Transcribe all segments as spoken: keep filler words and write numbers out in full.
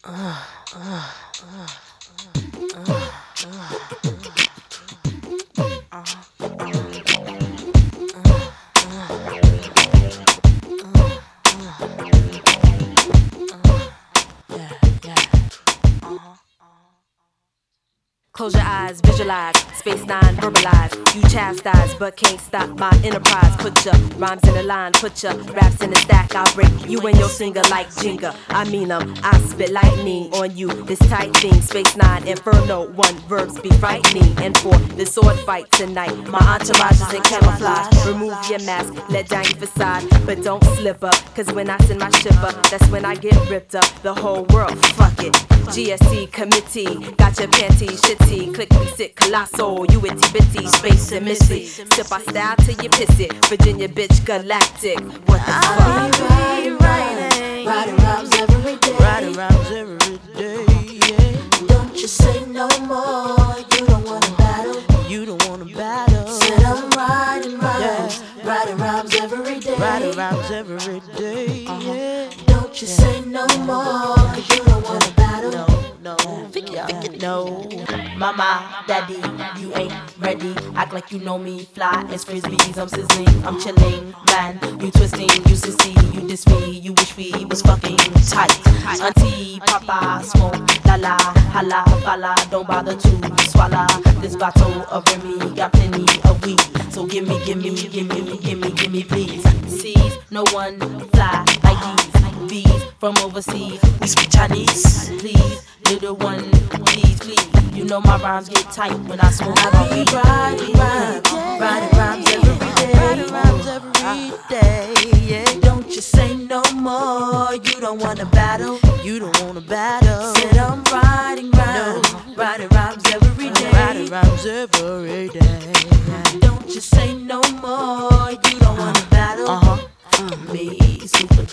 Close your eyes, visualize, space nine, verbalize. You chastise, but can't stop my enterprise. Put your rhymes in a line, put your raps in a stack. I'll break you and your singer like Jenga. I mean 'em, I spit lightning on you. This tight thing, space nine, inferno, one verbs be frightening. And for the sword fight tonight, my entourage is in camouflage. Remove your mask, let down your facade, but don't slip up. Cause when I send my ship up, that's when I get ripped up. The whole world, fuck it. G S C committee, got your panties shitty. Click me sit colossal, you itty bitty, space and missy. Sip our style till you piss it. Virginia bitch galactic. What the fuck? I be writing, writing rhymes every day. Writing rhymes every day. Yeah. Don't you say no more. You don't wanna battle. You don't wanna battle. Said I'm writing rhymes, Yeah. writing rhymes every day. Writing rhymes every day. Uh-huh. Yeah. Don't you say no more. Cause you don't wanna battle. No, no, yeah, no. Mama, daddy, you ain't ready. Act like you know me. Fly as frisbees, I'm sizzling, I'm chilling. Man, you twisting, you sissy, you diss me. You wish we was fucking tight. Auntie, papa, smoke, la la, holla, falla. Don't bother to swallow this bottle of Remy. Got plenty of weed, so give me, give me, give me, give me, give me, please. Sees no one fly like these. Bees from overseas, we speak Chinese. Please, little one, please, please. You know my rhymes get tight when I smoke. I be writing rhymes, writing rhymes every day. Writing rhymes every day, yeah. Don't you say no more. You don't wanna battle. You don't wanna battle. Said I'm writing rhymes, writing rhymes every day. Writing rhymes every day. Don't you say no more. You don't wanna battle. Uh-huh. Me, super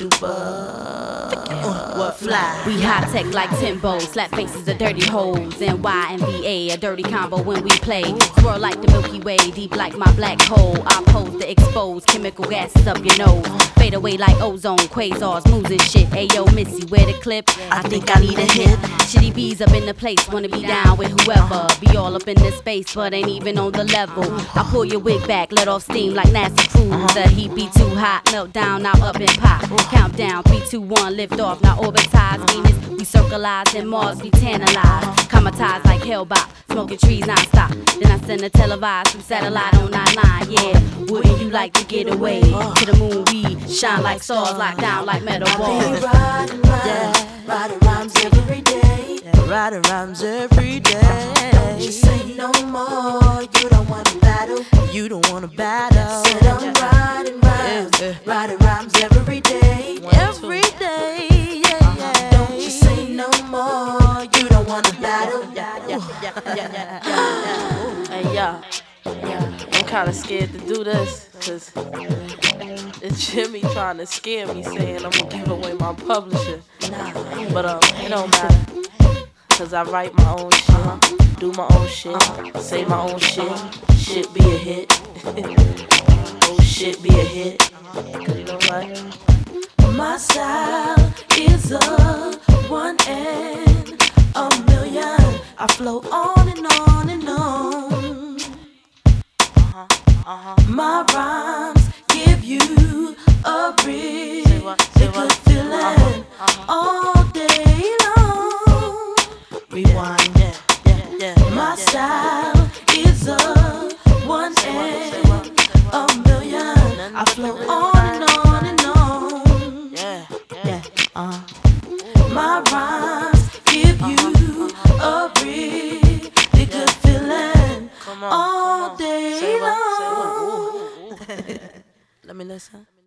duper. What fly? We high tech like Timbo, slap faces of dirty hoes. N Y and V A, a dirty combo when we play. Swirl like the Milky Way, deep like my black hole. I pose to expose chemical gases up your nose. Fade away like ozone, quasars, moves and shit. Ayo, Missy, where the clip? I think I need a hit. Shitty bees up in the place, wanna be down with whoever. Be all up in the space, but ain't even on the level. I pull your wig back, let off steam like NASA crews. The heat be too hot, melt down, now up and pop. Countdown, three, two, one, lift off, now orbitize. Venus, we circleize, and Mars, we tantalize. Comatized like Hellbop, smoking trees non-stop. Then I send a televised through satellite on nine line, yeah. Wouldn't you like to get away? To the moon, we shine like stars, locked down like metal I be balls. writing rhymes, writing rhymes every day. Yeah, writing rhymes every day. Don't you say no more. You don't wanna battle. You don't wanna battle. Said I'm writing rhymes, writing rhymes every day. Every day, yeah, yeah. Don't you say no more. You don't wanna battle. Yeah, yeah, yeah, yeah, yeah, yeah. Hey, yeah, yeah. I'm kinda scared to do this, cause it's Jimmy trying to scare me, saying I'm gonna give away my publisher. But um, it don't matter, cause I write my own shit, do my own shit, say my own shit. Shit be a hit. Oh shit be a hit. Cause you know what? My style is a one in a million. I flow on and on and on. Uh-huh, uh-huh. My rhymes give you a really good feeling all day long. Rewind, yeah, yeah, yeah. My style is a one in a million. I flow on and on and on. Yeah, yeah, uh. My rhymes give you a really good feeling all day long. Let me listen.